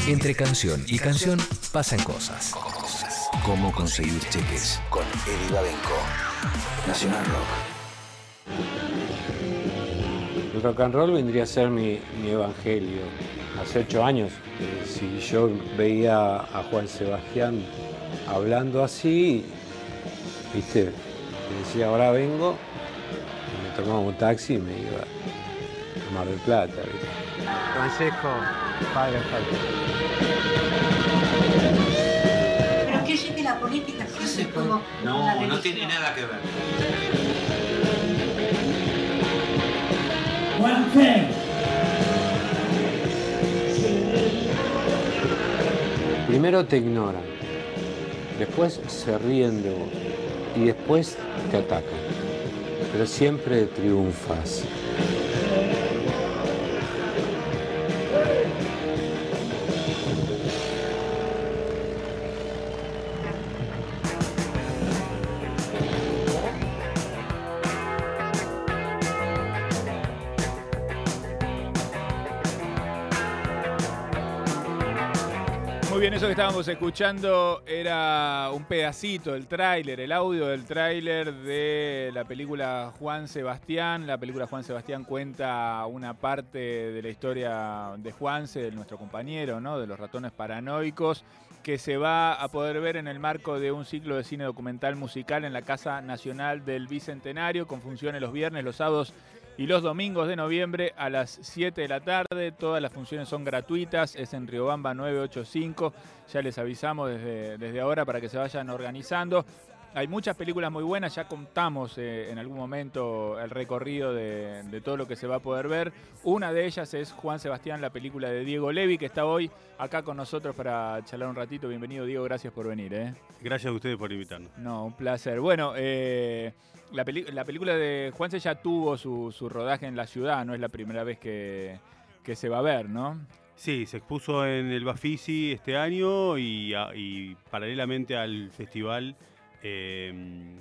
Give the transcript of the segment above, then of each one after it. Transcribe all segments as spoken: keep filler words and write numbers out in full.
Entre canción y canción pasan cosas. Cómo conseguir cheques con Eddie Babenco. Nacional Rock. El rock and roll vendría a ser mi, mi evangelio. Hace ocho años, eh, si yo veía a Juan Sebastián hablando así, viste, me decía ahora vengo, y me tomaba un taxi y me iba a Mar del Plata, ¿viste? Francesco, padre, padre. Pero es que llegue la política siempre es como No, una no religión. tiene nada que ver. One thing. Primero te ignoran, después se ríen de vos y después te atacan, pero siempre triunfas. Muy bien, eso que estábamos escuchando era un pedacito del tráiler, el audio del tráiler de la película Juan Sebastián. La película Juan Sebastián cuenta una parte de la historia de Juanse, de nuestro compañero, ¿no? De los ratones paranoicos, que se va a poder ver en el marco de un ciclo de cine documental musical en la Casa Nacional del Bicentenario, con funciones los viernes, los sábados y los domingos de noviembre a las siete de la tarde. Todas las funciones son gratuitas, es en Riobamba nueve ochenta y cinco. Ya les avisamos desde, desde ahora para que se vayan organizando. Hay muchas películas muy buenas, ya contamos eh, en algún momento el recorrido de, de todo lo que se va a poder ver. Una de ellas es Juan Sebastián, la película de Diego Levy, que está hoy acá con nosotros para charlar un ratito. Bienvenido, Diego, gracias por venir. ¿eh? Gracias a ustedes por invitarnos. No, un placer. Bueno, eh, la, peli la película de Juanse ya tuvo su, su rodaje en la ciudad, no es la primera vez que, que se va a ver, ¿no? Sí, se expuso en el Bafisi este año y, y paralelamente al festival eh,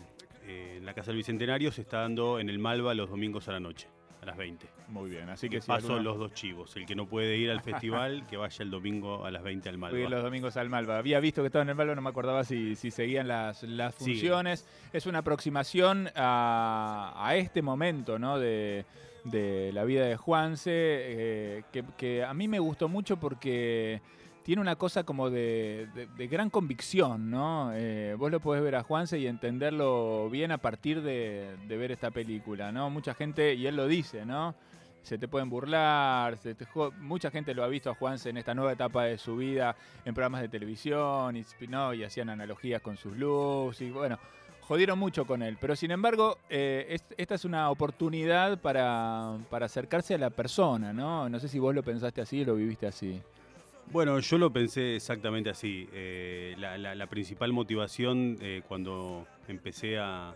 eh, en la Casa del Bicentenario se está dando en el Malva los domingos a la noche, a las veinte. Muy bien, así que y si paso alguno... los dos chivos. El que no puede ir al festival, que vaya el domingo a las veinte al Malva. Voy los domingos al Malva. Había visto que estaba en el Malva, no me acordaba si, si seguían las, las funciones. Sí. Es una aproximación a, a este momento, ¿no? de, de la vida de Juanse, eh, que, que a mí me gustó mucho porque tiene una cosa como de, de, de gran convicción, ¿no? Eh, vos lo podés ver a Juanse y entenderlo bien a partir de, de ver esta película, ¿no? Mucha gente, y él lo dice, ¿no? Se te pueden burlar, se te mucha gente lo ha visto a Juanse en esta nueva etapa de su vida en programas de televisión y, ¿no? y hacían analogías con sus looks y bueno, jodieron mucho con él. Pero sin embargo, eh, es, esta es una oportunidad para, para acercarse a la persona, ¿no? No sé si vos lo pensaste así o lo viviste así. Bueno, yo lo pensé exactamente así. Eh, la, la, la principal motivación eh, cuando empecé a...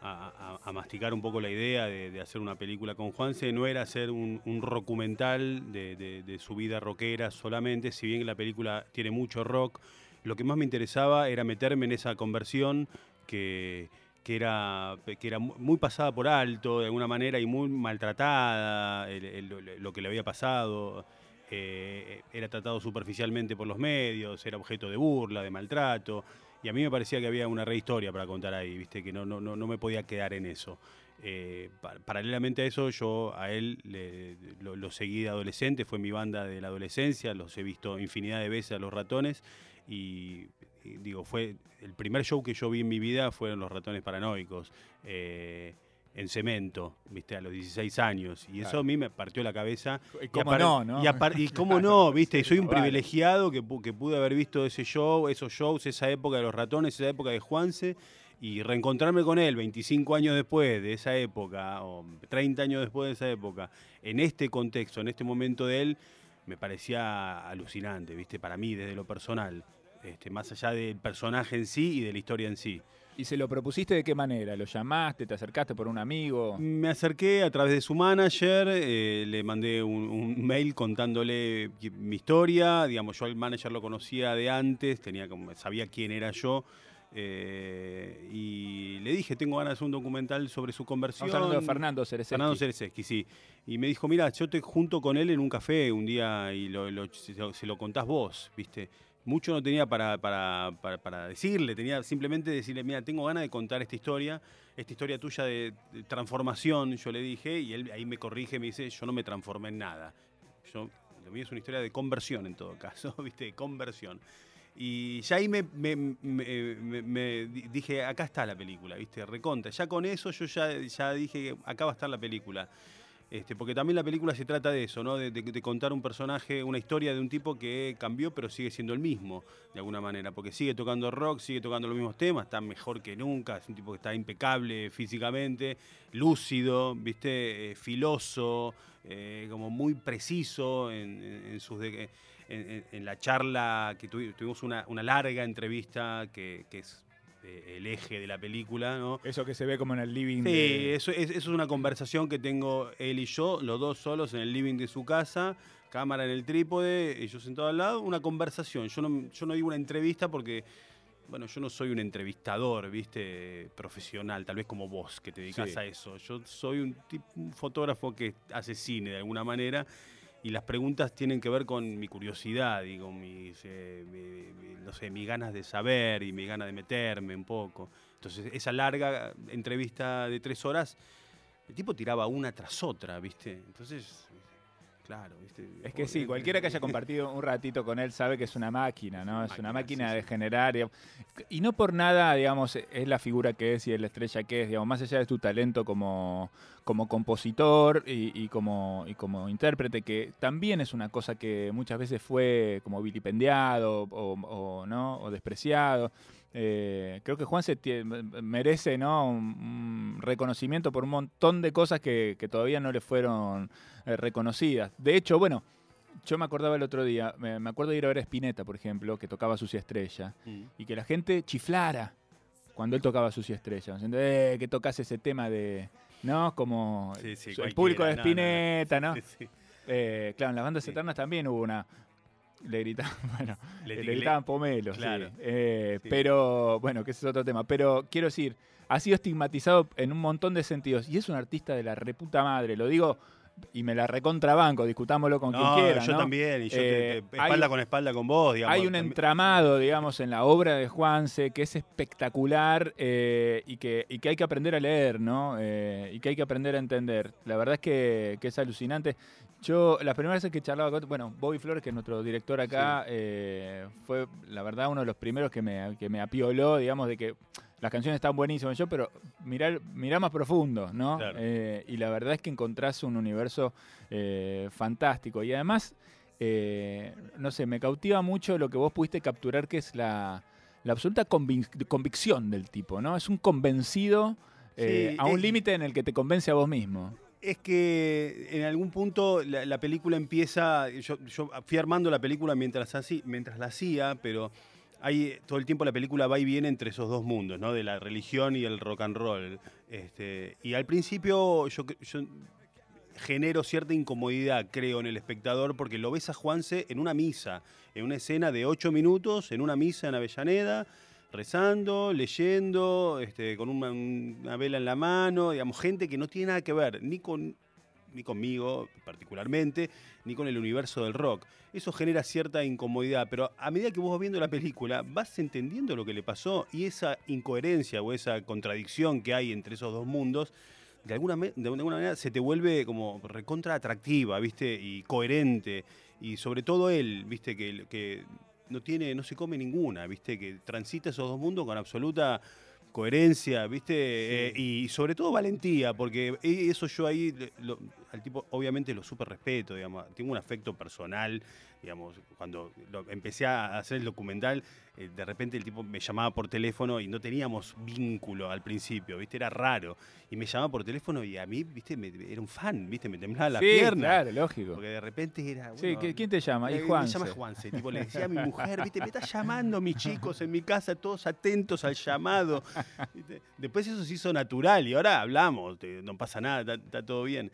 A, a, a masticar un poco la idea de, de hacer una película con Juanse, no era hacer un, un documental de, de, de su vida rockera solamente, si bien la película tiene mucho rock, lo que más me interesaba era meterme en esa conversión que, que, era, que era muy pasada por alto de alguna manera y muy maltratada, el, el, lo que le había pasado, eh, era tratado superficialmente por los medios, era objeto de burla, de maltrato. Y a mí me parecía que había una rehistoria para contar ahí, ¿viste? Que no, no, no me podía quedar en eso. Eh, pa paralelamente a eso, yo a él le, lo, lo seguí de adolescente, fue mi banda de la adolescencia, los he visto infinidad de veces a Los Ratones y, y digo, fue el primer show que yo vi en mi vida fueron Los Ratones Paranoicos. Eh, en Cemento, viste, a los dieciséis años. Y eso claro. a mí me partió la cabeza. ¿Y cómo no, no? Y, y cómo no, viste, soy un privilegiado que, que pude haber visto ese show, esos shows, esa época de Los Ratones, esa época de Juanse, y reencontrarme con él veinticinco años después de esa época, o treinta años después de esa época, en este contexto, en este momento de él, me parecía alucinante, viste, para mí, desde lo personal, este, más allá del personaje en sí y de la historia en sí. ¿Y se lo propusiste de qué manera? ¿Lo llamaste? ¿Te acercaste por un amigo? Me acerqué a través de su manager, eh, le mandé un, un mail contándole mi historia. Digamos, yo al manager lo conocía de antes, tenía como, sabía quién era yo. Eh, y le dije, tengo ganas de hacer un documental sobre su conversión. Estamos hablando de Fernando Cerezeski. Fernando Cerezeski, sí. Y me dijo, mira, yo te junto con él en un café un día y lo, lo, se, lo, se lo contás vos, ¿viste? Mucho no tenía para, para, para, para decirle, tenía simplemente decirle, mira, tengo ganas de contar esta historia, esta historia tuya de, de transformación, yo le dije, y él ahí me corrige, me dice, yo no me transformé en nada. Yo, lo mío es una historia de conversión en todo caso, ¿viste? De conversión. Y ya ahí me, me, me, me, me dije, acá está la película, ¿viste? Recontra. Ya con eso yo ya, ya dije, acá va a estar la película. Este, porque también la película se trata de eso, ¿no? De, de, de contar un personaje, una historia de un tipo que cambió, pero sigue siendo el mismo, de alguna manera. Porque sigue tocando rock, sigue tocando los mismos temas, está mejor que nunca, es un tipo que está impecable físicamente, lúcido, ¿viste? Eh, filoso, eh, como muy preciso en, en, en sus... De, En, en la charla que tuvi, tuvimos una, una larga entrevista que, que es eh, el eje de la película, ¿no? Eso que se ve como en el living. Sí, de... eso, es, eso es una conversación que tengo él y yo, los dos solos en el living de su casa, cámara en el trípode, y yo sentado al lado, una conversación. Yo no, yo no digo una entrevista porque, bueno, yo no soy un entrevistador, ¿viste? Profesional, tal vez como vos, que te dedicás sí. a eso. Yo soy un, tipo, un fotógrafo que hace cine de alguna manera. Y las preguntas tienen que ver con mi curiosidad y con mis, eh, mi, mi, no sé, mis ganas de saber y mis ganas de meterme un poco. Entonces, esa larga entrevista de tres horas, el tipo tiraba una tras otra, ¿viste? Entonces, claro, ¿viste? Es que sí, cualquiera que haya compartido un ratito con él sabe que es una máquina, ¿no? Es máquina, una máquina sí, de sí. generar. Digamos, y no por nada, digamos, es la figura que es y es la estrella que es, digamos, más allá de tu talento como... como compositor y, y, como, y como intérprete, que también es una cosa que muchas veces fue como vilipendiado o, o, ¿no? o despreciado. Eh, creo que Juanse merece, ¿no? un, un reconocimiento por un montón de cosas que, que todavía no le fueron eh, reconocidas. De hecho, bueno, yo me acordaba el otro día, me, me acuerdo de ir a ver a Spinetta, por ejemplo, que tocaba Sucia Estrella, mm. y que la gente chiflara cuando él tocaba Sucia Estrella, diciendo, eh, que tocas ese tema de... ¿no? Como sí, sí, el público de Spinetta, ¿no? no, no. ¿no? Sí, sí. Eh, claro, en las bandas sí. eternas también hubo una... Le gritaban, bueno, le, le gritaban pomelos, claro. sí. Eh, sí. Pero, bueno, que ese es otro tema. Pero quiero decir, ha sido estigmatizado en un montón de sentidos. Y es un artista de la reputa madre, lo digo... Y me la recontrabanco, discutámoslo con no, quien quiera. Yo ¿no? también, y yo eh, te, te, espalda hay, con espalda con vos, digamos. Hay un entramado, digamos, en la obra de Juanse que es espectacular eh, y, que, y que hay que aprender a leer, ¿no? Eh, y que hay que aprender a entender. La verdad es que, que es alucinante. Yo, las primeras veces que charlaba con... Bueno, Bobby Flores, que es nuestro director acá, sí. eh, fue, la verdad, uno de los primeros que me, que me apioló, digamos, de que... Las canciones están buenísimas, yo, pero mirá, mirá más profundo, ¿no? Claro. Eh, y la verdad es que encontrás un universo eh, fantástico. Y además, eh, no sé, me cautiva mucho lo que vos pudiste capturar, que es la, la absoluta convic- convicción del tipo, ¿no? Es un convencido eh, sí, a un límite en el que te convence a vos mismo. Es que en algún punto la, la película empieza... Yo, yo fui armando la película mientras, así, mientras la hacía, pero... Hay, todo el tiempo la película va y viene entre esos dos mundos, ¿no? De la religión y el rock and roll. Este, y al principio yo, yo genero cierta incomodidad, creo, en el espectador, porque lo ves a Juanse en una misa, en una escena de ocho minutos, en una misa en Avellaneda, rezando, leyendo, este, con una, una vela en la mano, digamos, gente que no tiene nada que ver, ni con... ni conmigo particularmente, ni con el universo del rock. Eso genera cierta incomodidad, pero a medida que vos vas viendo la película, vas entendiendo lo que le pasó y esa incoherencia o esa contradicción que hay entre esos dos mundos, de alguna, de alguna manera se te vuelve como recontra atractiva, ¿viste? Y coherente. Y sobre todo él, ¿viste? Que, que no tiene, no se come ninguna, ¿viste? Que transita esos dos mundos con absoluta... coherencia, ¿viste? Sí. Eh, y sobre todo valentía, porque eso yo ahí, lo, al tipo obviamente lo súper respeto, digamos, tengo un afecto personal, digamos, cuando lo, empecé a hacer el documental, eh, de repente el tipo me llamaba por teléfono y no teníamos vínculo al principio, ¿viste? Era raro, y me llamaba por teléfono y a mí, ¿viste? Me, era un fan, ¿viste? Me temblaba la sí, pierna. Claro, lógico. Porque de repente era... Bueno, sí, ¿quién te llama? Eh, y Juanse. Me llama Juanse, tipo, le decía a mi mujer, ¿viste? Me está llamando mis chicos en mi casa, todos atentos al llamado. ¿Viste? Después eso se hizo natural y ahora hablamos, no pasa nada, está, está todo bien. Sí, sí,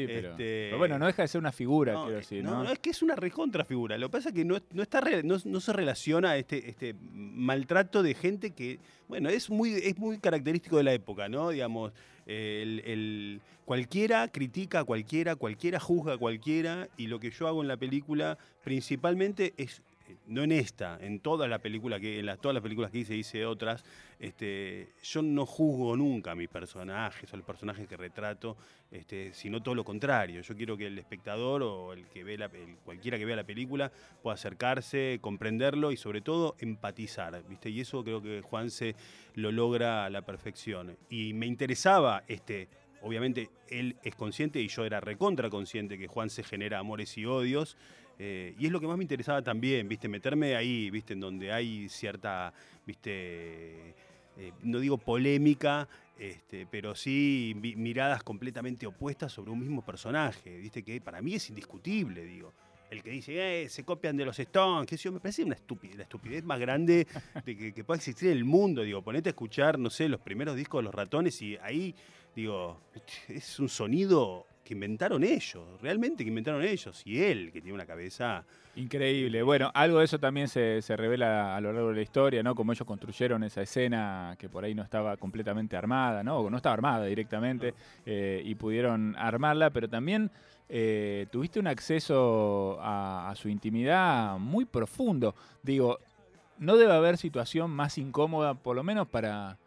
pero, Este, pero bueno, no deja de ser una figura, no, quiero decir, no, ¿no? no, es que es una recontra figura. Lo que pasa es que no, no, está, re- no, no se relaciona a este, este maltrato de gente que, bueno, es muy, es muy característico de la época, ¿no? Digamos, eh, el, el, cualquiera critica a cualquiera, cualquiera juzga a cualquiera, y lo que yo hago en la película principalmente es, no en esta, en toda la película que, en las, todas las películas que hice, hice otras, este, yo no juzgo nunca a mis personajes o los personajes que retrato, este, sino todo lo contrario. Yo quiero que el espectador o el que ve la, el, cualquiera que vea la película pueda acercarse, comprenderlo y sobre todo empatizar, ¿viste? Y eso creo que Juanse lo logra a la perfección. Y me interesaba este. Obviamente él es consciente y yo era recontra consciente que Juanse genera amores y odios, eh, y es lo que más me interesaba también, ¿viste? Meterme ahí, ¿viste? En donde hay cierta, ¿viste? Eh, no digo polémica, este, pero sí mi, miradas completamente opuestas sobre un mismo personaje, ¿viste? Que para mí es indiscutible, digo. El que dice, eh, se copian de los Stones, que yo me parece una estupidez, la estupidez más grande de que, que pueda existir en el mundo. Digo, ponete a escuchar, no sé, los primeros discos de Los Ratones y ahí, digo, es un sonido que inventaron ellos, realmente que inventaron ellos. Y él, que tiene una cabeza... Increíble. Bueno, algo de eso también se, se revela a lo largo de la historia, ¿no? Como ellos construyeron esa escena que por ahí no estaba completamente armada, ¿no? O no estaba armada directamente, eh, y pudieron armarla, pero también eh, tuviste un acceso a, a su intimidad muy profundo. Digo, no debe haber situación más incómoda, por lo menos para,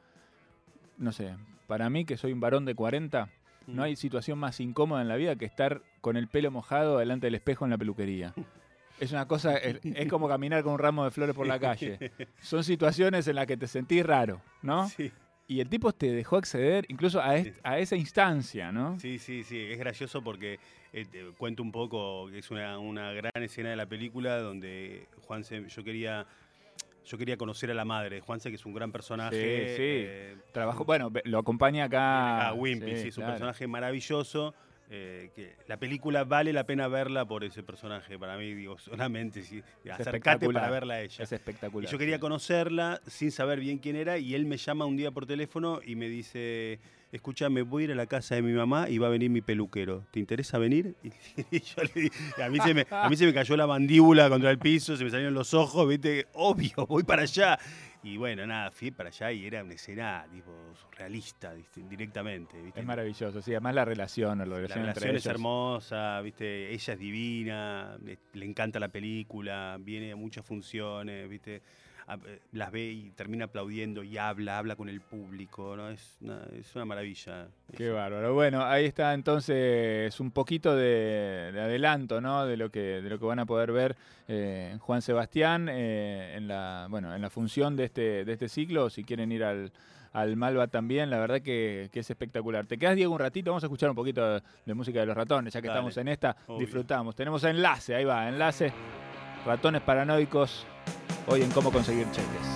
no sé, para mí que soy un varón de cuarenta, no hay situación más incómoda en la vida que estar con el pelo mojado delante del espejo en la peluquería. Es una cosa, es, es como caminar con un ramo de flores por la calle. Son situaciones en las que te sentís raro, ¿no? Sí. Y el tipo te dejó acceder incluso a, est- a esa instancia, ¿no? Sí, sí, sí, es gracioso porque eh, te cuento un poco que es una, una gran escena de la película donde Juanse, yo quería... Yo quería conocer a la madre de Juanse, que es un gran personaje. Sí, sí. Eh, Trabajó, bueno, lo acompaña acá. A Wimpy, sí, sí, es un claro. personaje maravilloso. Eh, que la película vale la pena verla por ese personaje. Para mí, digo, solamente sí, acercate espectacular. para verla a ella. Es espectacular. Y yo quería sí. conocerla sin saber bien quién era, y él me llama un día por teléfono y me dice: escúchame, voy a ir a la casa de mi mamá y va a venir mi peluquero. ¿Te interesa venir? Y, y yo le dije, a mí, se me, a mí se me cayó la mandíbula contra el piso, se me salieron los ojos, ¿viste? Obvio, voy para allá. Y bueno, nada, fui para allá y era una escena tipo surrealista, ¿viste? Directamente, ¿viste? Es maravilloso, sí, además la relación, la relación, La relación entre es ellos. hermosa, ¿viste? Ella es divina, le encanta la película, viene a muchas funciones, ¿viste? Las ve y termina aplaudiendo y habla, habla con el público, ¿no? Es una, es una maravilla. Qué eso. bárbaro. Bueno, ahí está entonces un poquito de, de adelanto, ¿no? De lo que de lo que van a poder ver eh, en Juan Sebastián eh, en la bueno en la función de este de este ciclo. Si quieren ir al al Malva también, la verdad que, que es espectacular. ¿Te quedas, Diego, un ratito? Vamos a escuchar un poquito de, de música de Los Ratones, ya que Dale. estamos en esta, Obvio. disfrutamos. Tenemos enlace, ahí va, enlace. Ratones Paranoicos, hoy en Cómo Conseguir Cheques.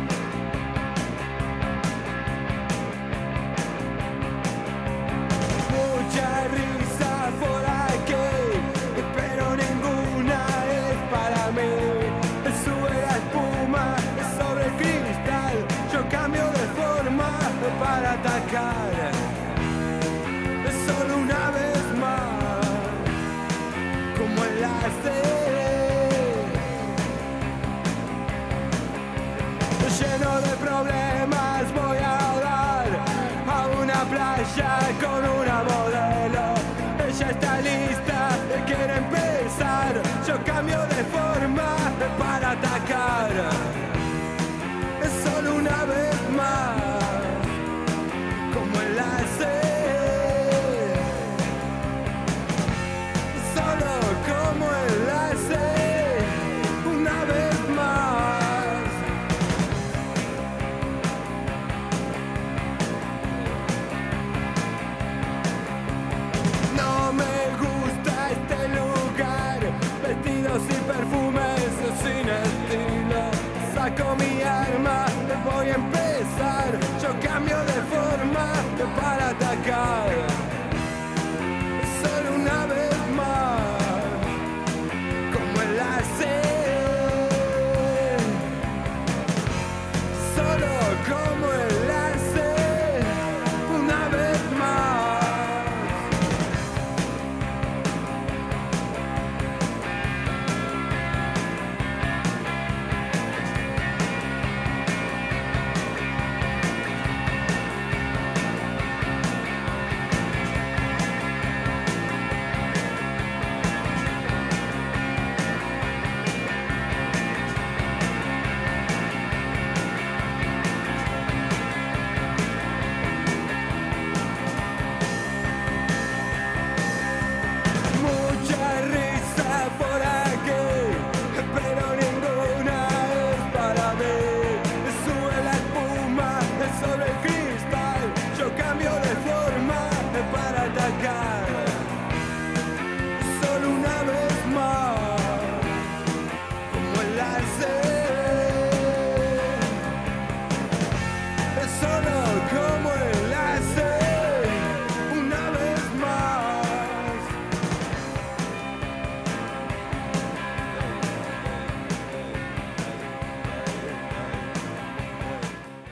Mucha risa por aquí, pero ninguna es para mí. Sube la espuma sobre el cristal, yo cambio de forma para atacar. Solo una vez más, como enlace. Lleno de problemas voy a dar a una playa con una modelo. Ella está lista, quiere empezar. Yo cambio de forma para atacar. Solo una vez más, como enlace. Solo como enlace, una vez más. No me gusta este lugar, vestidos y perfumes sin estilo. Saco mi arma, voy a empezar. Yo cambio de forma para atacar.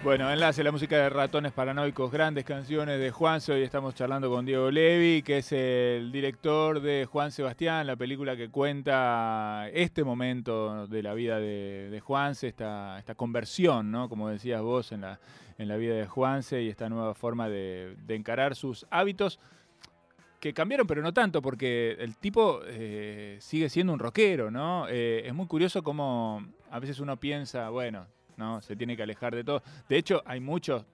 Bueno, Enlace, la música de Ratones Paranoicos, grandes canciones de Juanse. Hoy estamos charlando con Diego Levi, que es el director de Juan Sebastián, la película que cuenta este momento de la vida de, de Juanse, esta, esta conversión, ¿no? Como decías vos, en la, en la vida de Juanse y esta nueva forma de, de encarar sus hábitos, que cambiaron, pero no tanto, porque el tipo eh, sigue siendo un rockero, ¿no? Eh, es muy curioso cómo a veces uno piensa, bueno, no, se tiene que alejar de todo. De hecho, hay muchos,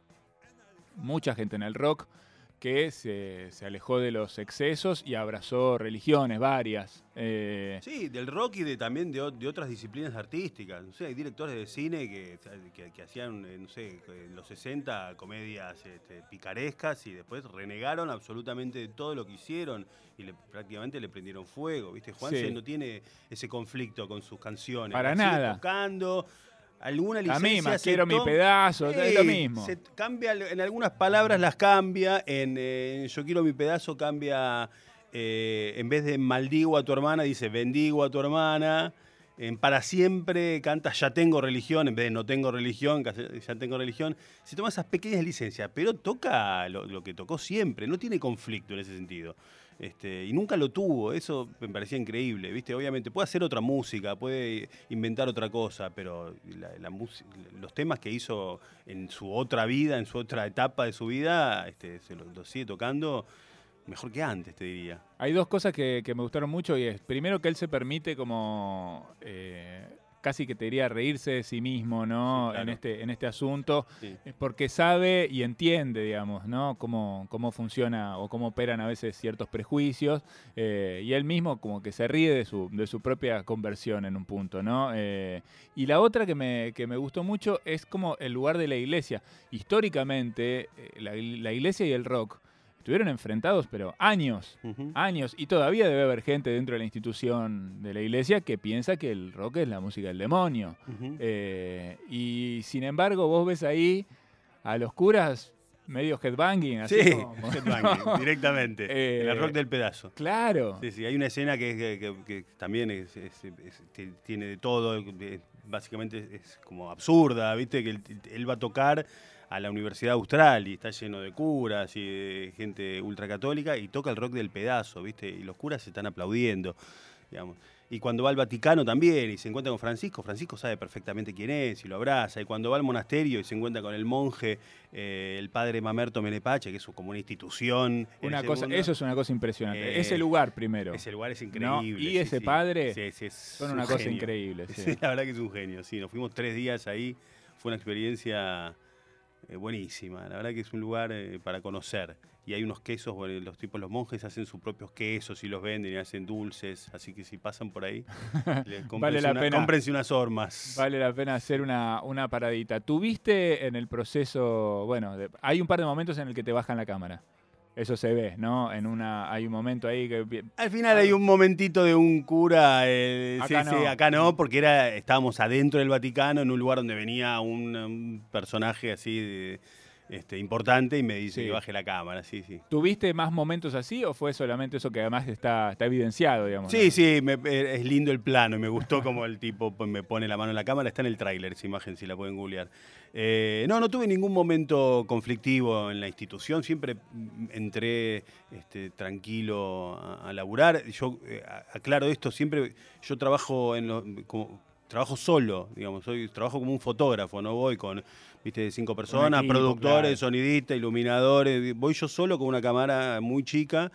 mucha gente en el rock que se, se alejó de los excesos y abrazó religiones varias. Eh, Sí, del rock y de, también de, o- de otras disciplinas artísticas. No sé, hay directores de cine que, que, que hacían, eh, no sé, en los sesenta comedias este, picarescas y después renegaron absolutamente de todo lo que hicieron y le, prácticamente le prendieron fuego, ¿viste? Juanse Sí. no tiene ese conflicto con sus canciones. Para Las sigue nada. tocando. Alguna La licencia misma, se quiero mi toma- pedazo, es lo Sí, mismo. se cambia, en algunas palabras las cambia, en, eh, en Yo quiero mi pedazo cambia, eh, en vez de maldigo a tu hermana, dice bendigo a tu hermana. En Para siempre canta ya tengo religión, en vez de no tengo religión, ya tengo religión. Se toma esas pequeñas licencias, pero toca lo, lo que tocó siempre, no tiene conflicto en ese sentido. Este, y nunca lo tuvo, eso me parecía increíble, ¿viste? Obviamente puede hacer otra música, puede inventar otra cosa, pero la, la mus- los temas que hizo en su otra vida, en su otra etapa de su vida, este, se los lo sigue tocando mejor que antes, te diría. Hay dos cosas que, que me gustaron mucho y es, primero, que él se permite como, eh, casi que te diría reírse de sí mismo, ¿no? Sí, claro. en, este, en este asunto, Sí. es porque sabe y entiende, digamos, ¿no? Cómo, cómo funciona o cómo operan a veces ciertos prejuicios, eh, y él mismo como que se ríe de su, de su propia conversión en un punto, ¿no? Eh, y la otra que me, que me gustó mucho es como el lugar de la iglesia. Históricamente, eh, la, la iglesia y el rock estuvieron enfrentados, pero años, Ujú. años, y todavía debe haber gente dentro de la institución de la iglesia que piensa que el rock es la música del demonio. Ujú. Eh, y sin embargo, vos ves ahí a los curas medio headbanging, así Sí, como- headbanging, directamente. Eh, en el rock del pedazo. Claro. Sí, sí, hay una escena que, que- que- que también es- es- es- t- tiene de todo, eh, básicamente es, es como absurda, ¿viste? Que él, él va a tocar a la Universidad Austral y está lleno de curas y de gente ultracatólica y toca el rock del pedazo, ¿viste? Y los curas se están aplaudiendo, digamos. Y cuando va al Vaticano también y se encuentra con Francisco, Francisco sabe perfectamente quién es y lo abraza. Y cuando va al monasterio y se encuentra con el monje, eh, el padre Mamerto Menepache, que es como una institución. en Una ese cosa, mundo. eso es una cosa impresionante. Eh, ese lugar primero. Ese lugar es ¿no? increíble. Y sí, ese sí. padre Sí, sí, es son un una cosa genio. increíble. Sí. Sí, la verdad que es un genio. Sí, nos fuimos tres días ahí. Fue una experiencia eh, buenísima. La verdad que es un lugar eh, para conocer. Y hay unos quesos, bueno, los tipos, los monjes hacen sus propios quesos y los venden y hacen dulces. Así que si pasan por ahí, le- cómprense la una- pena. cómprense unas hormas. Vale la pena hacer una, una paradita. ¿Tuviste en el proceso, bueno, de- hay un par de momentos en el que te bajan la cámara? Eso se ve, ¿no? En una, hay un momento ahí que... Al final hay un momentito de un cura, eh, Acá sí, no. sí, acá no, porque era, estábamos adentro del Vaticano, en un lugar donde venía un, un personaje así de, este, importante y me dice Sí. que baje la cámara, sí, sí. ¿Tuviste más momentos así o fue solamente eso que además está, está evidenciado, digamos? Sí, ¿no? sí, me- eh, es lindo el plano y me gustó como el tipo pues, me pone la mano en la cámara. Está en el tráiler esa imagen, si la pueden googlear. Eh, no, no tuve ningún momento conflictivo en la institución. Siempre mm, entré este, tranquilo a, a laburar. Yo eh, a- aclaro esto, siempre yo trabajo en lo- como, trabajo solo, digamos, soy, trabajo como un fotógrafo, no voy con, viste, cinco personas, equipo, productores, claro. sonidistas, iluminadores. Voy yo solo con una cámara muy chica.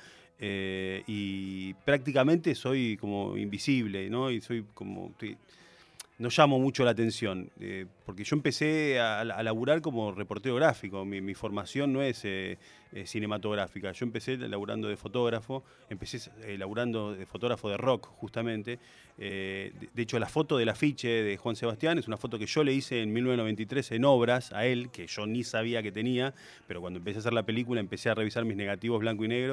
Eh, y prácticamente soy como invisible, ¿no? Y soy como... estoy- no llamo mucho la atención, eh, porque yo empecé a, a laburar como reportero gráfico. Mi, mi formación no es eh, eh, cinematográfica. Yo empecé laburando de fotógrafo, empecé eh, laburando de fotógrafo de rock, justamente. Eh, de, de hecho, la foto del afiche de Juan Sebastián es una foto que yo le hice en mil novecientos noventa y tres en Obras a él, que yo ni sabía que tenía, pero cuando empecé a hacer la película empecé a revisar mis negativos blanco y negro.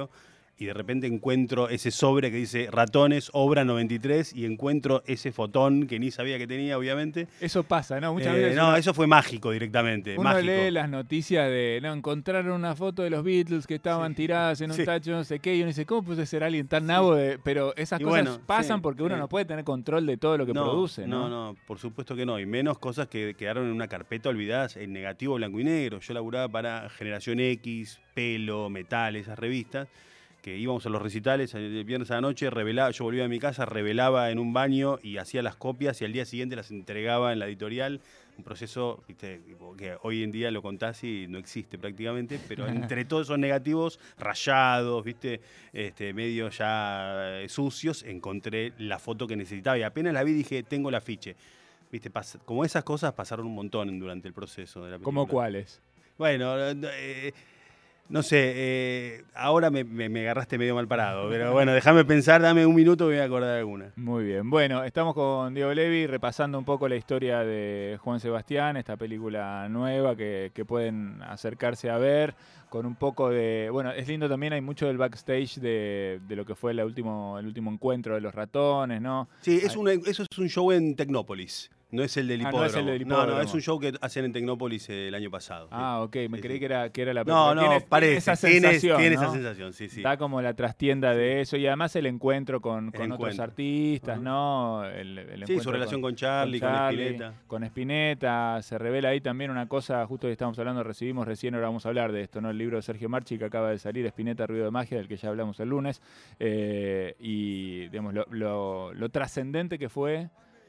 y de repente encuentro ese sobre que dice ratones, obra noventa y tres, y encuentro ese fotón que ni sabía que tenía, obviamente. Eso pasa, ¿no? Muchas Eh, veces. no, uno, eso fue mágico directamente. uno mágico. lee las noticias de, no, encontraron una foto de los Beatles que estaban Sí. tiradas en un Sí. tacho, no sé qué, y uno dice, ¿cómo puede ser alguien tan nabo? De... Pero esas Y cosas bueno, pasan sí, porque uno sí. no puede tener control de todo lo que no, produce, ¿no? No, no, por supuesto que no. Y menos cosas que quedaron en una carpeta olvidadas en negativo, blanco y negro. Yo laburaba para Generación X, Pelo, Metal, esas revistas, que íbamos a los recitales el viernes a la noche, revelaba, yo volvía a mi casa, revelaba en un baño y hacía las copias y al día siguiente las entregaba en la editorial. Un proceso, viste, que hoy en día lo contás y no existe prácticamente, pero entre todos esos negativos rayados, viste, este, medio ya eh, sucios, encontré la foto que necesitaba y apenas la vi dije, tengo el afiche. Viste, pas- como esas cosas pasaron un montón durante el proceso de la película. ¿Cómo cuáles? Bueno, eh, no sé, eh, ahora me, me- me agarraste medio mal parado, pero bueno, déjame pensar, dame un minuto y voy a acordar de alguna. Muy bien. Bueno, estamos con Diego Levi repasando un poco la historia de Juan Sebastián, esta película nueva que, que pueden acercarse a ver con un poco de... Bueno, es lindo también, hay mucho del backstage de, de lo que fue el último, el último encuentro de los ratones, ¿no? Sí, es Ay. una- eso es un show en Tecnópolis. No es el del Ah, no hipódromo. es el del No, no, hipódromo. es un show que hacen en Tecnópolis eh, el año pasado. Ah, ok, me Sí, creí sí. que era, que era la No, pero no, tiene- tiene parece. esa Tiene, sensación, tiene ¿no? esa sensación, sí, sí. Da como la trastienda de eso y además el encuentro con, con El otros encuentro. artistas, Ujú. ¿no? El, el Sí, encuentro su relación con Charlie, con, Charlie, Spinetta. con Spinetta, se revela ahí también una cosa, justo que estamos hablando, recibimos recién, ahora vamos a hablar de esto, ¿no? El libro de Sergio Marchi que acaba de salir, Spinetta, Ruido de Magia, del que ya hablamos el lunes, eh, y digamos, lo, lo- lo trascendente que fue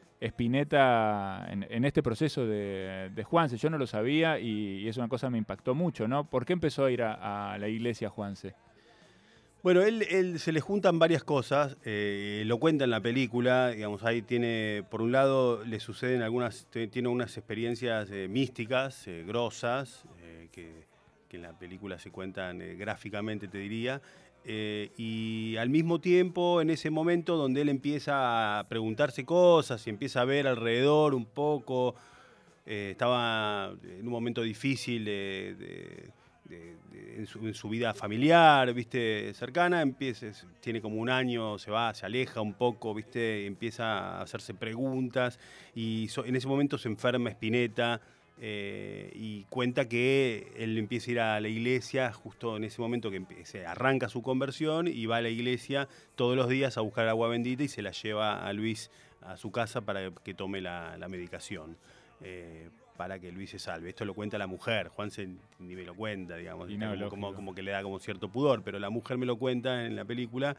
Spinetta en, en este proceso de, de Juanse. Yo no lo sabía y, y es una cosa que me impactó mucho, ¿no? ¿Por qué empezó a ir a, a la iglesia Juanse? Bueno, él, él se le juntan varias cosas, eh, lo cuenta en la película, digamos, ahí tiene, por un lado, le suceden algunas, te- tiene unas experiencias eh, místicas, eh, grosas, eh, que, que en la película se cuentan eh, gráficamente, te diría, eh, y al mismo tiempo, en ese momento donde él empieza a preguntarse cosas y empieza a ver alrededor un poco, eh, estaba en un momento difícil de... de De, de, en, su, en su vida familiar, viste, cercana, empieza, tiene como un año, se va, se aleja un poco, viste, empieza a hacerse preguntas y so, en ese momento se enferma Spinetta eh, y cuenta que él empieza a ir a la iglesia justo en ese momento que empieza, arranca su conversión y va a la iglesia todos los días a buscar agua bendita y se la lleva a Luis a su casa para que tome la, la medicación. Eh, para que Luis se salve. Esto lo cuenta la mujer, Juanse ni me lo cuenta, digamos, Y no, como, como, lógico. como que le da como cierto pudor, pero la mujer me lo cuenta en la película.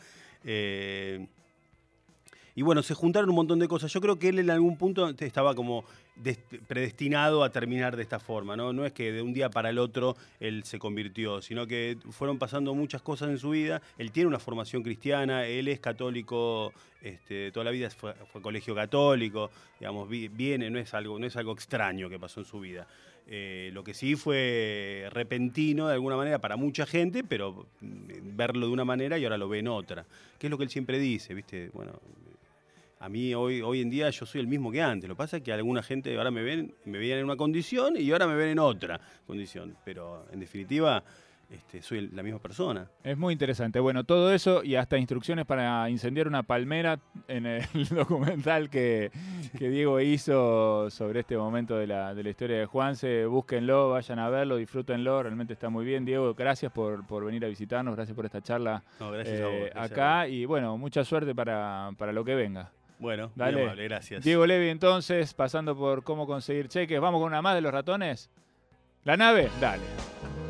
Eh, y bueno, se juntaron un montón de cosas. Yo creo que él en algún punto estaba como des- predestinado a terminar de esta forma, ¿no? No es que de un día para el otro él se convirtió, sino que fueron pasando muchas cosas en su vida. Él tiene una formación cristiana, él es católico, este, toda la vida fue, fue colegio católico, digamos, vi- viene, no es algo, no es algo extraño que pasó en su vida. Eh, lo que sí fue repentino de alguna manera para mucha gente, pero mm, verlo de una manera y ahora lo ve en otra. Que es lo que él siempre dice, ¿viste? Bueno, a mí hoy, hoy en día yo soy el mismo que antes. Lo que pasa es que alguna gente ahora me ven, me veían en una condición y ahora me ven en otra condición. Pero en definitiva, este, soy el- la misma persona. Es muy interesante. Bueno, todo eso y hasta instrucciones para incendiar una palmera en el documental que, que Diego hizo sobre este momento de la, de la historia de Juanse. Búsquenlo, vayan a verlo, disfrútenlo, realmente está muy bien. Diego, gracias por, por venir a visitarnos, gracias por esta charla No, gracias a eh, vos. gracias a acá y bueno, mucha suerte para, para lo que venga. vos. Bueno, muy Dale. amable, gracias. Diego Levi, entonces, pasando por cómo conseguir cheques. ¿Vamos con una más de los ratones? ¿La nave? Dale.